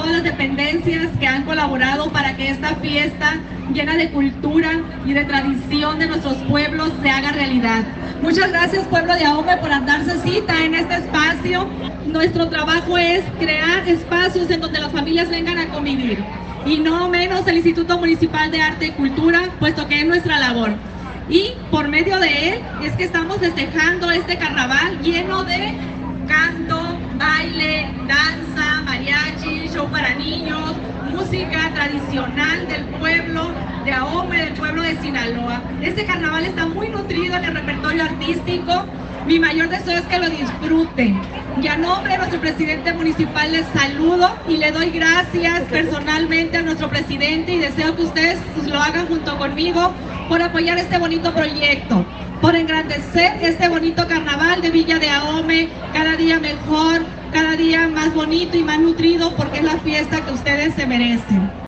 todas las dependencias que han colaborado para que esta fiesta llena de cultura y de tradición de nuestros pueblos se haga realidad. Muchas gracias, pueblo de Ahome, por darse cita en este espacio. Nuestro trabajo es crear espacios en donde las familias vengan a convivir, y no menos el Instituto Municipal de Arte y Cultura, puesto que es nuestra labor. Y por medio de él es que estamos festejando este carnaval lleno de canto, baile, danza, mariachi, show para niños, música tradicional del pueblo de Ahome, del pueblo de Sinaloa. Este carnaval está muy nutrido en el repertorio artístico. Mi mayor deseo es que lo disfruten. Y a nombre de nuestro presidente municipal les saludo y le doy gracias personalmente a nuestro presidente, y deseo que ustedes lo hagan junto conmigo por apoyar este bonito proyecto, por engrandecer este bonito carnaval de Villa de Ahome, cada día mejor, cada día más bonito y más nutrido, porque es la fiesta que ustedes se merecen.